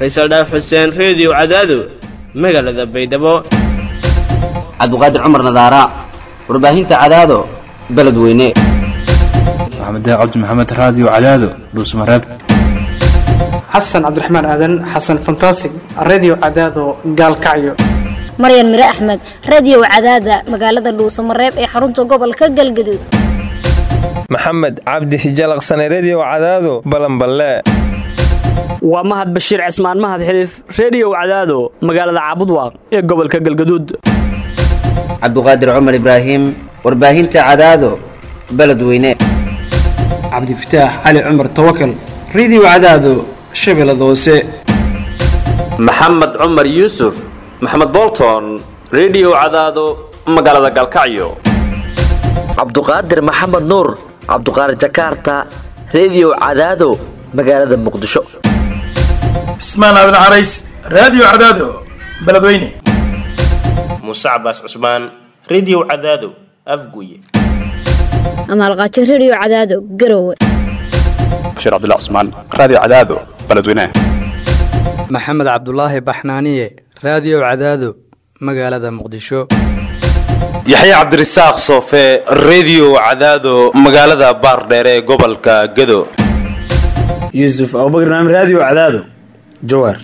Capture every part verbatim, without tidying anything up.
Faisal Dhaaf Xuseen Radio Cadaado magaalada Baydhabo Cabduqaadir Cumar Nadaara warbaahinta Cadaado beledweyne Maxamed Cabdi Maxamed Radio Cadaado Dhuusamareeb Xasan Cabdiraxmaan Aadan Xasan Fantastic Radio Cadaado Gaalkacyo Maryan Mire Ahmed Radio Cadaada magaalada Dhuusamareeb ee xarunta gobolka Galgaduud Maxamed Cabdi Hijalaqsane Radio Cadaado Balanballe waa Mahad Bashiir Cismaan Mahad Xiliif Radio Cadaado magaalada Caabudwaaq ee gobolka Galgaduud Cabduqaadir Cumar Ibraahim warbaahinta Cadaado beledweyne Cabdi Fataax Ali Cumar Tawakkal Radio Cadaado Shabeellada Hoose Maxamed Cumar Yuusuf Maxamed Bolton Radio Cadaado magaalada Galkacyo Cabduqaadir Maxamed Nuur Cabduqaadir Jakarta Radio Cadaado magaalada Muqdisho Ismaan Aadan Carays Radio Cadaado beledweyne Musa Abbas Usman Radio Cadaado Afguye Amal Qaaji Radio Cadaado Garowe Bashir Abdullah Usman Radio Cadaado beledweyne Maxamed Cabdullaahi Baxnaaniye Radio Cadaado magaalada Muqdisho Yaxya Cabdirasaaq Soofe Radio Cadaado magaalada Baardheer ee gobolka Gado Yusuf Abubakar Naam Radio Cadaado Jowhar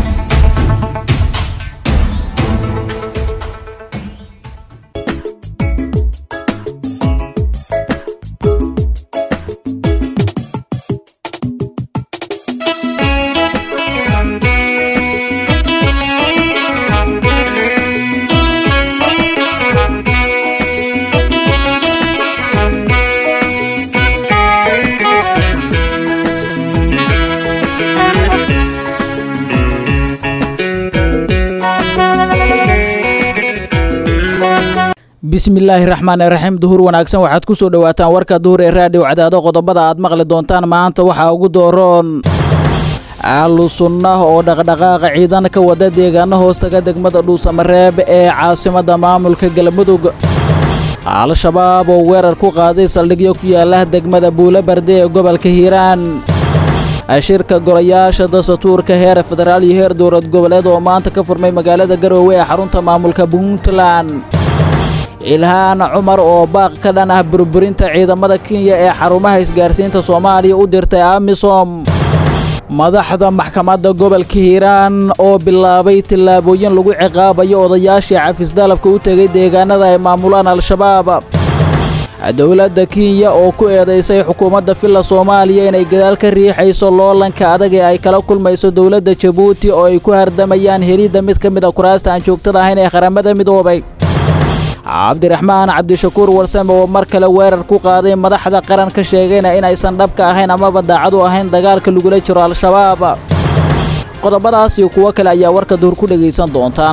bismillaahi raxmaani raxiim duhur wanaagsan waxaad ku soo dhawaataan warka duhur ee raadiyo Cadaado qodobada aad maqli doontaan maanta waxa ugu dooroon ahlu sunnah oo dhaqdhaqaaqa ciidan ka wada deegaano hoostaga degmada Dhuusamareeb ee caasimada maamulka Galmudug al-shabaab oo weerar ku qaaday saldhigyo ku yaala degmada Buulabarde ee gobolka Hiiraan ashirka golayaasha dastuurka heer federaal iyo heer dowlad goboleed oo maanta ka furmay magaalada Garowe ee xarunta maamulka Puntland Ilhaan Cumar oo baaq ka dhan ah burburinta ciidamada Kenya ee xarumaha isgaarsiinta Soomaaliya u dirtay AMISOM madaxda maxkamadda gobolka Hiiraan oo bilaabay tilaabooyin lagu ciqaabayo odayaashii cafis dalabka u tagay deegaanada ay maamulaan al-shabaab dowladda Kenya oo ku eedeysay xukuumadda filla Soomaaliya inay gadaal ka riixayso loolanka adag ee ay kala kulmayso dowladda Djibouti oo ay ku hardamayaan helida mid ka mid ah kuraasta aan joogtada ahayn ee qaramada midoobay Cabdiraxmaan Cabdishakuur Warsame oo mar kale weerar ku qaaday madaxda qaran ka sheegayna in aysan dhabka ahayn ama daacad u ahayn dagaalka lagula jiro al-shabaab qodobadaas iyo kuwa kale ayaa warka duhur ku dhageysan doontaan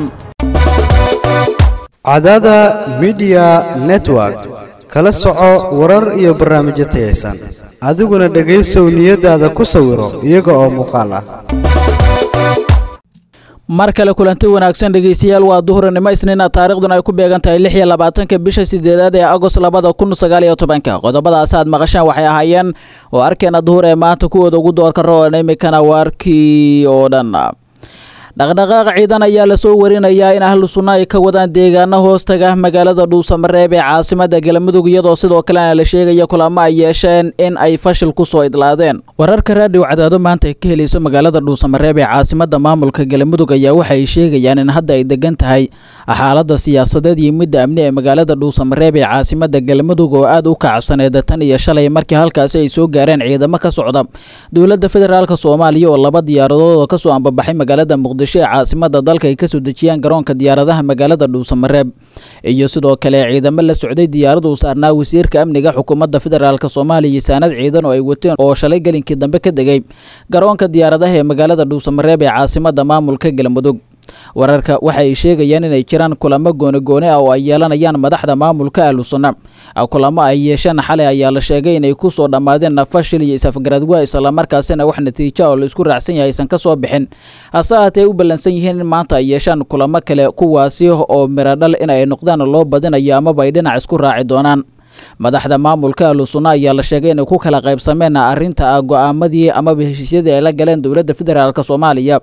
Cadaada Media Network kala soco warar iyo barnaamijyo tayeysan adiguna dhageyso niyadaada ku sawiro iyaga oo muuqaal ah mar kale kulanti wanaagsan dhageystayaal waa duhurnimo isniina taariikhduna ay ku beegan tahay lix iyo labaatanka bisha sideedaad ee Agost labada kun sagaal iyo tobanka qodobadaas aad maqashaan waxay ahaayeen oo arkeena duhur ee maanta kuwada ugu doorka roon imikana warkii oo dhan dhaqdhaqaaqa ciidan ayaa la soo warinayaa in ahlu sunna ay ka wadaan deegaano hoostaga magaalada Dhuusamareeb ee caasimada Galmudug iyadoo sidoo kale la sheegay kulamo ay yeesheen in ay fashil ku soo idlaadeen wararka raadiyo Cadaado maanta ka helayso magaalada Dhuusamareeb ee caasimada maamulka Galmudug ayaa waxay sheegayaan in hadda ay degan tahay xaaladda siyaasadeed iyo mid amni ee magaalada Dhuusamareeb ee caasimada Galmudug oo aad u kacsaneed tan iyo shalay markii halkaas ay soo gaareen ciidamo ka socda dowladda federaalka Soomaaliya oo laba diyaaradood oo ka soo ambabaxay magaalada Muqdisho caasimada dalka ay ka soo dejiyaan garoonka diyaaradaha magaalada Dhuusamareeb iyo sidoo kale ciidamo la socday diyaaradu saarnaa wasiirka amniga xukuumadda federaalka Soomaaliya sanad ciidan oo ay wateen oo shalay galinkii dambe ka degay garoonka diyaaradaha ee magaalada Dhuusamareeb ee caasimada maamulka Galmudug wararka waxay sheegayaan inay jiraan kulamo gooni-gooni ah oo ay yeelanayaan madaxda maamulka ahlu sunna kulamo ay yeesheen xalay ayaa la sheegay inay ku soo dhamaadeen fashil iyo isafgarad waa isla markaasina wax natiijo oo la isku raacsan yahay san ka soo bixin hase ahaatee u ballansan yihiin in maanta ay yeeshaan kulamo kale kuwaasi oo miradhal in ay noqdaan loo badinayo ama ay dhinac isku raaci doonaan madaxda maamulka ahlu sunna ayaa la sheegay inay ku kala qaybsameen arrinta go'aamadii ama heshiisyadii ay la galeen dowladda federaalka Soomaaliya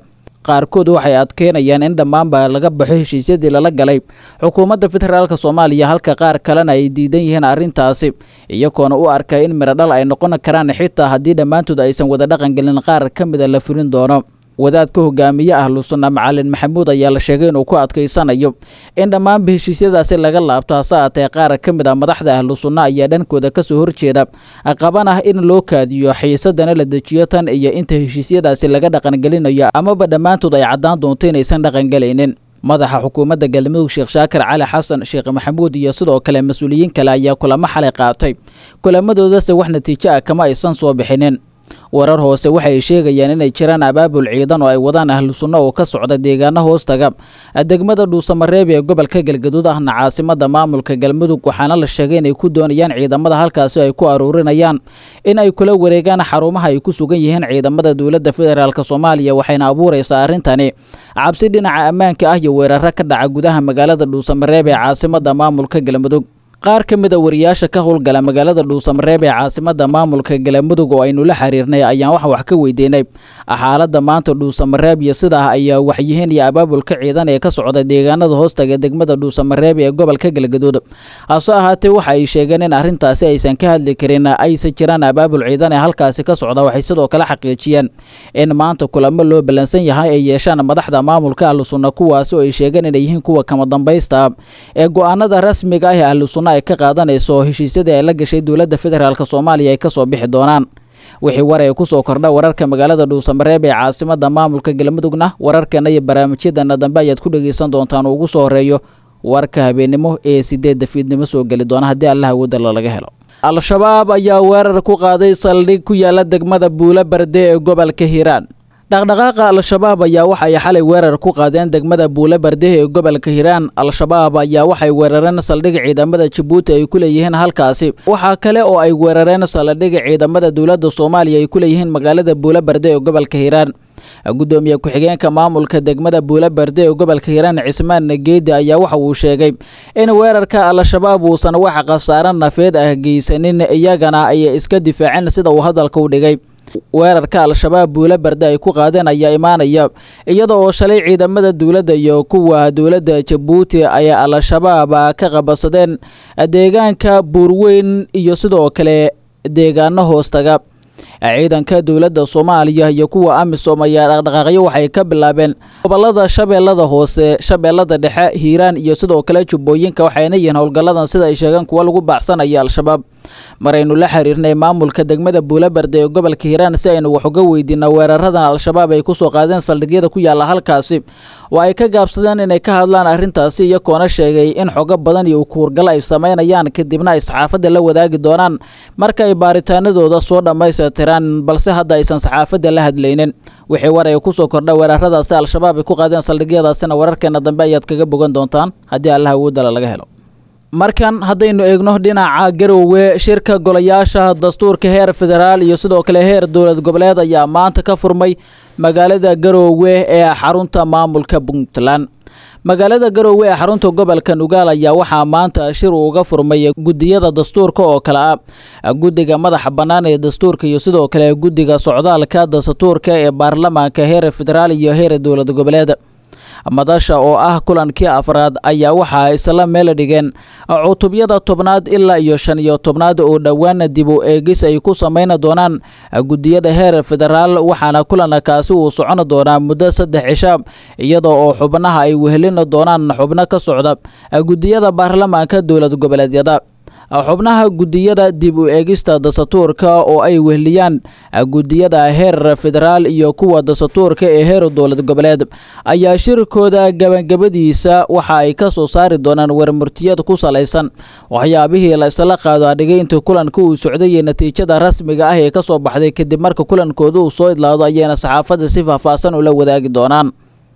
qaarkood waxay adkeynayaan in dhammaanba laga baxo heshiisyadii lala galay xukuumadda federaalk soomaaliya halka qaar kalena ay diidan yihiin arrintaasi iyagoona u arka in miradhal ay noqon karaan xitaa haddii dhammaantood aysan wada dhaqangelin qaar ka mida la fulin doono wadaadka hogaamiye ahlu sunna macalin maxamuud ayaa la sheegay inuu ku adkaysanayo in dhammaanba heshiisyadaasi laga laabto hase aatee qaar ka mid a madaxda ahlu sunna ayaa dhankooda kasoo horjeeda qaban ah in loo kaadiyo xiisadana la dejiyo tan iyo inta heshiisyadaasi laga dhaqangelinayo amaba dhammaantood ay caddaan doonto inaysan dhaqangelaynin madaxa xukuumadda galmudug sheekh shaakir cali xasan sheekh maxamuud iyo sidoo kale mas-uuliyiin kale ayaa kulamo xalay qaatay kulamadoodase wax natiijo ah kama aysan soo bixinin warar hoose waxay sheegayaan inay jiraan abaabul ciidan oo ay wadaan ahlu sunno oo ka socda deegaano hoostaga degmada dhuusamareeb ee gobolka galgaduud ahna caasimada maamulka galmudug waxaana la sheegay inay ku doonayaan ciidamada halkaasi ay ku aruurinayaan in ay kula wareegaan xarumaha ay ku sugan yihiin ciidamada dowladda federaalk soomaaliya waxayna abuuraysaa arrintani cabsi dhinaca ammaanka ah iyo weeraro ka dhaca gudaha magaalada dhuusamareeb ee caasimada maamulka galmudug qaar ka mid a wariyaasha ka howlgala magaalada dhuusamareeb ee caasimada maamulka galmudug oo aynu la xiriirnay ayaan wax wax ka weydiinay xaaladda maanta dhuusamareeb iyo sidaa ayaa waxyihiin iyo abaabulka ciidan ee ka socda deegaanada hoostaga degmada dhuusamareeb ee gobolka galgaduud hase ahaatee waxa ay sheegeen in arrintaasi aysan ka hadli karin aysan jiraan abaabul ciidan ee halkaasi ka socda waxay sidoo kale xaqiijiyeen in maanta kulamo loo ballansan yahay ay yeeshaan madaxda maamulka ahlu sunna kuwaasi oo ay sheegeen inay yihiin kuwa kama dambaysta ee go-aanada rasmiga ah ee ahlu sunna ay ka qaadanayso heshiisyadii ay la gashay dowladda federaalk soomaaliya ay kasoo bixi doonaan wixii war ay kusoo kordha wararka magaalada dhuusamareeb ee caasimada maamulka galmudugna wararkeena iyo barnaamijyadeena dambe ayaad ku dhegaysan doontaan ugu soo horeeyo warka habeenimo ee sideedda fiidnimo soo geli doona haddii allah awoodala laga helo al-shabaab ayaa weerar ku qaaday saldhig ku yaala degmada buula barde ee gobolka hiiraan dhaqdhaqaaqa al-shabaab ayaa waxay xalay weerar ku qaadeen degmada buula bardehe ee gobolka hiiraan al-shabaab ayaa waxay weerareen saldhig ciidamada jabuuti ay ku leeyihiin halkaasi waxaa kale oo ay weerareen saldhig ciidamada dowladda soomaaliya ay ku leeyihiin magaalada buula barde ee gobolka hiiraan gudoomiye ku-xigeenka maamulka degmada buula barde ee gobolka hiiraan cismaan nageedi ayaa waxa uu sheegay in weerarka al-shabaab uusan wax khasaare nafeed ah geysanin iyagana ay iska difaaceen sida uu hadalka u dhigay weerarka al-shabaab buula barde ay ku qaadeen ayaa imaanaya iyada oo shalay ciidamada dowladda iyo kuwa dowladda jabuuti ay al-shabaab ka qabasadeen deegaanka buurweyn iyo sidoo kale deegaano hoostaga ciidanka dowladda soomaaliya iyo kuwa amisom ayaa dhaqdhaqaaqyo waxay ka bilaabeen gobolada shabeellada hoose shabeellada dhexe hiiraan iyo sidoo kale jubbooyinka waxayna yihiin howlgalladan sida ay sheegeen kuwa lagu baaxsanaya al-shabaab maraynu la xiriirnay maamulka degmada buula barde ee gobolka hiiraan si aynu wax uga weydiina weeraradan al-shabaab ay kusoo qaadeen saldhigyada ku yaala halkaasi oo ay ka gaabsadeen inay ka hadlaan arrintaasi iyagoona sheegay in xogo badan iyo ukuurgal ay samaynayaan kadibna ay saxaafadda la wadaagi doonaan marka ay baaritaanadooda soo dhammaystiraan balse hadda aysan saxaafadda la hadlaynin wixii war ay kusoo kordha weeraradaasi al-shabaab ay ku qaadeen saldhigyadaasina wararkeena dambe ayaad kaga bogan doontaan haddii allah awoodala laga helo markan haddaynu eegno dhinaca garoowe shirka golayaasha dastuurka heer federaal iyo sidoo kale heer dowlad goboleed ayaa maanta ka furmay magaalada garoowe ee xarunta maamulka puntland magaalada garoowe ee xarunta gobolka nugaal ayaa waxaa maanta shir uga furmay gudiyada dastuurka oo kale ah guddiga madaxa bannaan ee dastuurka iyo sidoo kale guddiga socdaalka dastuurka ee baarlamaanka heer federaal iyo heer dowlad goboleed madasha oo ah kulankii afraad ayaa waxaa isla meel dhigeen cutubyada tobnaad ilaa iyo shan iyo tobnaad oo dhowaana dib u eegis ay ku samayn doonaan gudiyada heer federaal waxaana kulankaasi uu socon doonaa muddo saddex cisha iyada oo xubnaha ay wehelin doonaan xubno ka socda gudiyada baarlamaanka dowlad goboleedyada xubnaha gudiyada dib u eegista dastuurka oo ay wehliyaan gudiyada heer federaal iyo kuwa dastuurka ee heer dowlad goboleed ayaa shirkooda gabagabadiisa waxa ay ka soo saari doonaan warmurtiyad ku salaysan waxyaabihii la isla qaado adhigay intii kulanka uu socday iyo natiijada rasmiga ah ee ka soo baxday kadib marka kulankooda uu soo idlaado ayayna saxaafadda si faahfaahsan ula wadaagi doonaan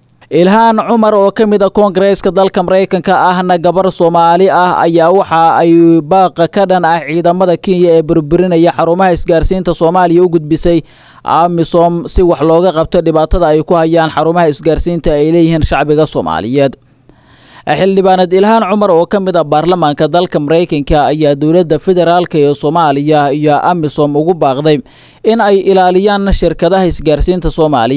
ilhaan cumar oo ka mid a koongareeska dalka maraykanka ahna gabar soomaali ah ayaa waxa ay baaqa ka dhan ah ciidamada kenya ee burburinaya xarumaha isgaarsiinta soomaaliya u gudbisay amisom si wax looga qabto dhibaatada ay ku hayaan xarumaha isgaarsiinta ay leeyihiin shacbiga soomaaliyeed xildhibaanad ilhaan cumar oo ka mid ah baarlamaanka dalka maraykanka ayaa dowladda federaalka ee soomaaliya iyo amisom ugu baaqday in ay ilaaliyaan shirkadaha isgaarsiinta soomaaliya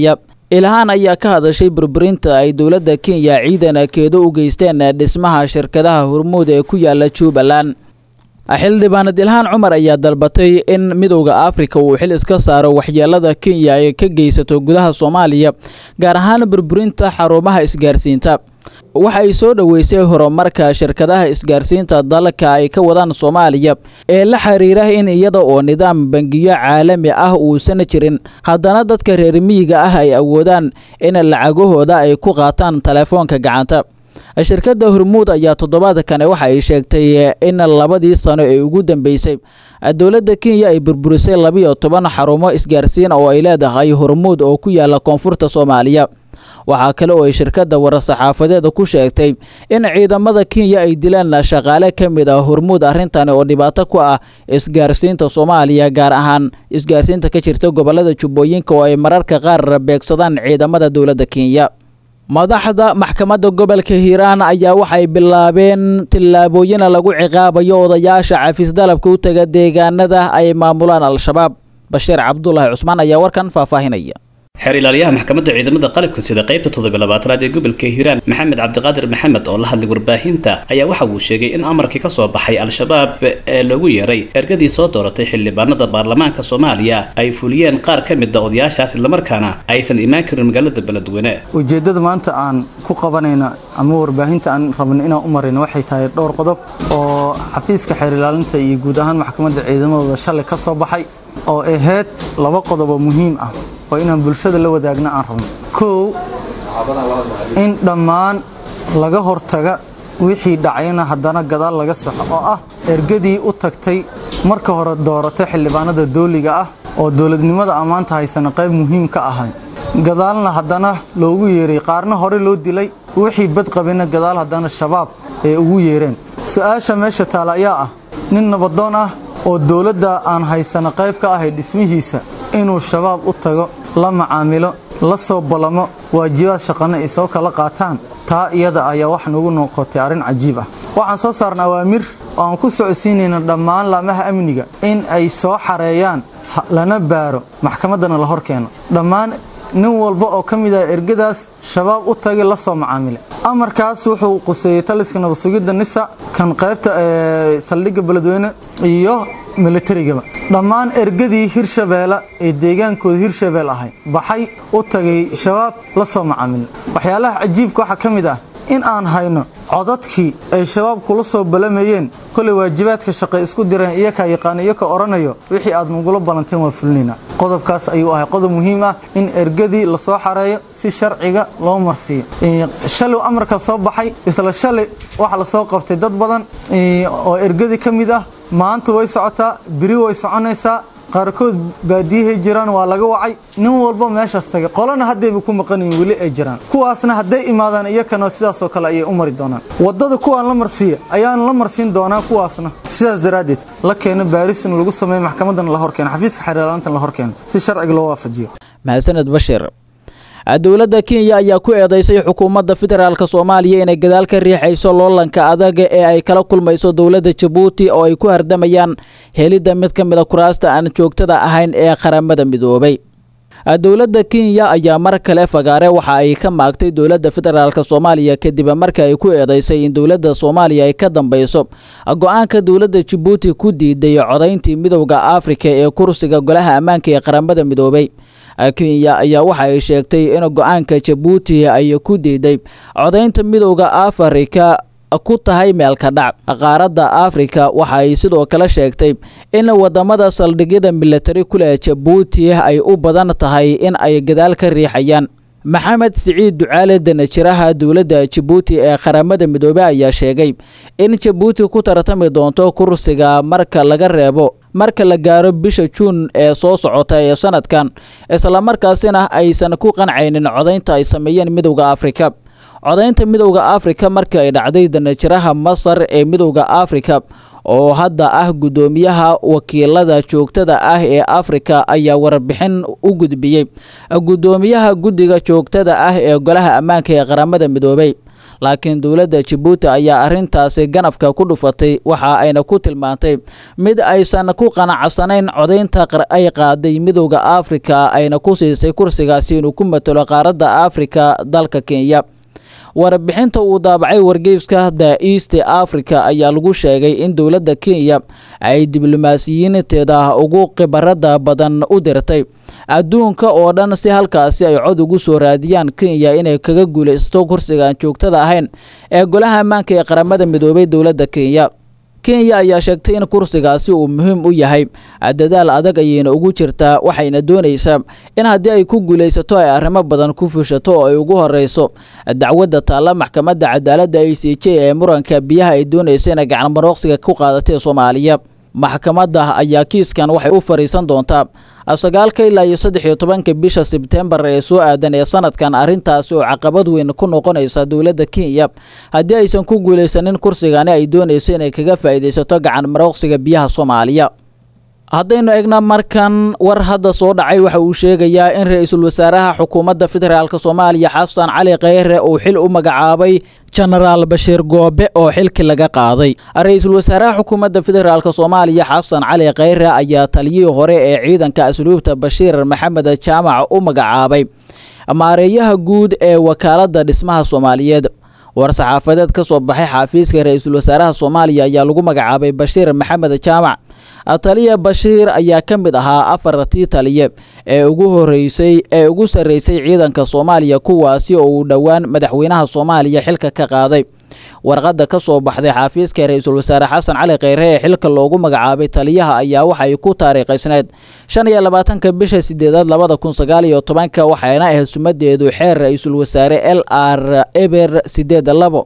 ilhaan ayaa ka hadashay burburinta ay dowladda kenya ciidankeedu u geysteen dhismaha shirkadaha hormuud ee ku yaala jubbaland xildhibaanad ilhaan cumar ayaa dalbatay in midowda afrika uu xil iska saaro waxyeelada kenya ay ka geysato gudaha soomaaliya gaar ahaan burburinta xarumaha isgaarsiinta waxa ay soo dhoweysay horumarka shirkadaha isgaarsiinta dalka ay ka wadaan soomaaliya ee la xiriira in iyada oo nidaam bangiyo caalami ah uusan jirin haddana dadka reer miyiga ah ay awoodaan in lacagahooda ay ku qaataan telefoonka gacanta shirkadda hormuud ayaa toddobaadkan waxa ay sheegtay in labadii sano ee ugu dambeysay dowladda kenya ay burburisay labiyo toban xarumo isgaarsiin oo ay leedahay hormuud oo ku yaala koonfurta soomaaliya waxaa kale oo ay shirkadda war-saxaafadeeda ku sheegtay in ciidamada kenya ay dileen shaqaale ka mid ah hormuud arrintani oo dhibaato ku ah isgaarsiinta soomaaliya gaar ahaan isgaarsiinta ka jirta gobolada jubbooyinka oo ay mararka qaar beegsadaan ciidamada dowladda kenya madaxda maxkamadda gobolka hiiraan ayaa waxay bilaabeen tillaabooyin lagu ciqaabayo odayaasha cafis dalabka u taga deegaanada ay maamulaan al-shabaab bashiir cabdulaahi cusmaan ayaa warkan faahfaahinaya xeer ilaaliyaha maxkamadda ciidamada qalabka sida qaybta toddobiyo labaatanaad ee gobolka hiiraan maxamed cabdiqaadir maxamed oo la hadlay warbaahinta ayaa waxa uu sheegay in amarkii ka soo baxay al-shabaab ee lagu yeeray ergadii soo dooratay xildhibaanada baarlamaanka soomaaliya ay fuliyeen qaar ka mid a odayaashaas islamarkaana aysan imaan karin magaalada beledweyne ujeeddada maanta aan ku qabanayna ama warbaahinta aan rabno inaan u marayno waxay tahay dhowr qodob oo xafiiska xeer ilaalinta iyo guud ahaan maxkamadda ciidamadooda shalay ka soo baxay oo ahayd laba qodob oo muhiim ah oo inaan bulshada la wadaagna aan rabno kow in dhammaan laga hortaga wixii dhacayna haddana gadaal laga saxo oo ah ergadii u tagtay marka hore dooratay xildhibaanada dooliga ah oo dowladnimada ammaanta haysana qayb muhiim ka ahay gadaalna haddana loogu yeeray qaarna hore loo dilay wixii badqabina gadaal haddana shabaab ee ugu yeereen su-aasha meesha taala ayaa ah nin nabadoon ah oo dowladda aan haysana qayb ka ahay dhismihiisa inuu shabaab u tago la macaamilo la soo balamo waajibaad shaqana ay soo kala qaataan taa iyada ayaa wax nagu noqotay arrin cajiib ah waxaan soo saarnaa awaamir oo aan ku socodsiinayna dhammaan laamaha amniga in ay soo xareeyaan lana baaro maxkamaddana la hor keeno dhammaan nin walba oo ka mid ah ergadaas shabaab u tagay la soo macaamilay amarkaas wuxuu quseeyey taliska nabad sugidda nisa kan qaybta saldhigga beledweyne iyo militarigaba dhammaan ergadii hirshabeelle ee deegaankooda hirshabeel ahay baxay u tagay shabaab la soo macaamilay waxyaalaha cajiibka waxaa ka mid ah in aan hayno codadkii ay shabaab kula soo balamayeen kolay waajibaadka shaqay isku direen iyakaa yaqaana iyaka odhanayo wixii aad nagula ballanteen waa fulinaynaa qodobkaas ayuu ahay qodob muhiim ah in ergadii lasoo xareeyo si sharciga loo marsiiyo shalay amarka soo baxay isla shalay waxa lasoo qabtay dad badan oo ergadii ka mid ah maanta way socotaa biri way soconaysaa qaarkood baadiyahay jiraan waa laga wacay nin walba meeshaas tagay qolana haddayba ku maqanayin weli ay jiraan kuwaasna hadday imaadaan iyakana sidaasoo kale ayay u mari doonaan waddada kuwaan la marsiiya ayaan la marsiin doonaa kuwaasna sidaas daraaddeed la keeno baarisna lagu sameeyo maxkamaddana la hor keeno xafiiska xeerlaalintan la hor keeno si sharciga loo waafajiyo mahadsaned bashir dowladda kenya ayaa ku eedeysay xukuumadda federaalk soomaaliya inay gadaal ka riixayso loolanka adaga ee ay kala kulmayso dowladda jabuuti oo ay ku hardamayaan helidda mid ka mid a kuraasta aan joogtada ahayn ee qaramada midoobay dowladda kenya ayaa mar kale fagaare waxa ay ka maagtay dowladda federaalk soomaaliya kadib marka ay ku eedeysay in dowladda soomaaliya ay ka dambeyso go-aanka dowladda jabuuti ku diiday codayntii midowda afrika ee kursiga golaha ammaanka ee qaramada midoobay kenya ayaa waxa ay sheegtay in go-aanka jabuuti ay ku diiday codaynta midowda afrika ku tahay meelka dhac qaaradda afrika waxa ay sidoo kale sheegtay in wadamada saldhigyada militari kule jabuuti ay u badan tahay in ay gadaal ka riixayaan maxamed siciid ducaale danajiraha dowladda jabuuti ee qaramada midoobey ayaa sheegay in jabuuti ku tartami doonto kursiga marka laga reebo marka la gaaro bisha juun ee soo socota ee sanadkan islamarkaasina aysan ku qancaynin codaynta ay sameeyeen midowda afrika codaynta midowda afrika markii ay dhacday danajiraha masar ee midowda afrika oo hadda ah guddoomiyaha wakiilada joogtada ah ee afrika ayaa warbixin u gudbiyey guddoomiyaha guddiga joogtada ah ee golaha ammaanka ee qaramada midoobey laakiin dowladda Djibouti ayaa arrintaasi ganafka ku dhufatay waxa ayna ku tilmaantay mid aysan ku qanacsanayn codaynta ay qaaday midowga Afrika ayna ku siisay kursigaasi inuu ku matalo qaaradda Afrika dalka Kenya. warbixinta uu daabacay wargeyska The East Africa ayaa lagu sheegay in dowladda Kenya ay diblomaasiyiinteeda ugu khibarada badan u dirtay adduunka oo dhan si halkaasi ay cod ugu soo raadiyaan Kenya inay kaga guuleysto kursiga joogtada ahayn ee golaha ammaanka ee qaramada midoobay dowladda Kenya. Kenya ayaa sheegtay in kursigaasi uu muhiim u yahay dadaal adag ayayna ugu jirtaa waxayna doonaysaa in haddii ay ku guuleysato ay arrimo badan ku fushato oo ay ugu horeyso dacwadda taalla maxkamadda cadaaladda I C J ee muranka biyaha ay doonaysa inay gacan marooqsiga ku qaadatay Soomaaliya. maxkamadda ayaa kiiskan waxay u fariisan doontaa sagaalka ilaa iyo saddex iyo tobanka bisha Sebtembar ee soo aadan ee sanadkan arrintaasi oo caqabad weyn ku noqonaysa dowladda Kenya haddii aysan ku guuleysanin kursigani ay doonayso inay kaga faa'iideysato gacan marooqsiga biyaha Soomaaliya. haddaynu eegna markan war hadda soo dhacay waxa uu sheegayaa in ra'iisul wasaaraha xukuumadda federaalka Soomaaliya Xasan Cali Kheyre uu xil u magacaabay General Bashir Goobe oo xilki laga qaaday. ra'iisul wasaaraha xukuumadda federaalka Soomaaliya Xasan Cali Kheyre ayaa taliyihii hore ee ciidanka asluubta Bashir Maxamed Jaamac u magacaabay maareeyaha guud ee wakaaladda dhismaha Soomaaliyeed. war saxaafadeed ka soo baxay xafiiska ra'iisul wasaaraha Soomaaliya ayaa lagu magacaabay Bashir Maxamed Jaamac. taliye Bashir ayaa ka mid ahaa afartii taliye ee ugu horeysay ee ugu sareysay ciidanka Soomaaliya kuwaasi oo uu dhawaan madaxweynaha Soomaaliya xilka ka qaaday. warqadda ka soo baxday xafiiska ra'iisul wasaare Xasan Cali Kheyre ee xilka loogu magacaabay taliyaha ayaa waxay ku taariikhaysneed shan iyo labaatanka bisha sideedaad labada kun sagaal iyo tobanka waxayna ahayd sumadeedu xeer ra'iisul wasaare L R Eber sideed labo.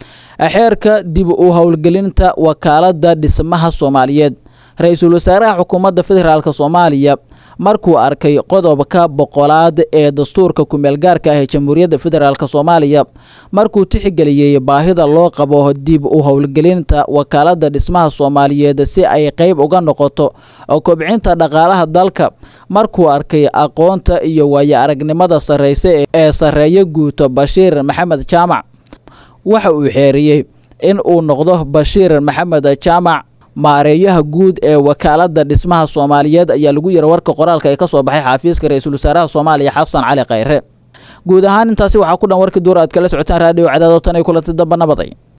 xeerka dib u howlgelinta wakaaladda dhismaha Soomaaliyeed. ra'iisul wasaaraha xukuumadda federaalka Soomaaliya markuu arkay qodobka boqolaad ee dastuurka ku meel gaarka ah ee Jamhuuriyadda Federaalka Soomaaliya markuu tixgeliyay baahida loo qabo dib u howlgelinta wakaaladda dhismaha Soomaaliyeed si ay qayb uga noqoto kobcinta dhaqaalaha dalka markuu arkay aqoonta iyo waayo aragnimada sareysa ee sareeya guuto Bashir Maxamed Jaamac waxa uu xeeriyay in uu noqdo Bashir Maxamed Jaamac maareeyaha guud ee wakaaladda dhismaha Soomaaliyeed ayaa lagu yiri warka qoraalka ee ka soo baxay xafiiska ra'iisul wasaaraha Soomaaliya Xasan Cali Kheyre. guud ahaan intaasi waxa ku dhan warkii duur aad kala socotaan raadiyo Cadaado tan ay kulantay damba nabaday.